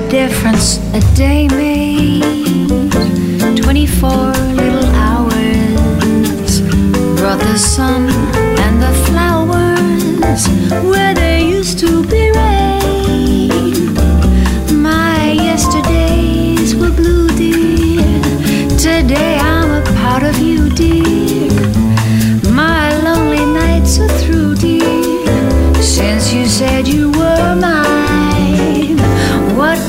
difference a day made. 24 little hours brought the sun and the flowers where they used to be.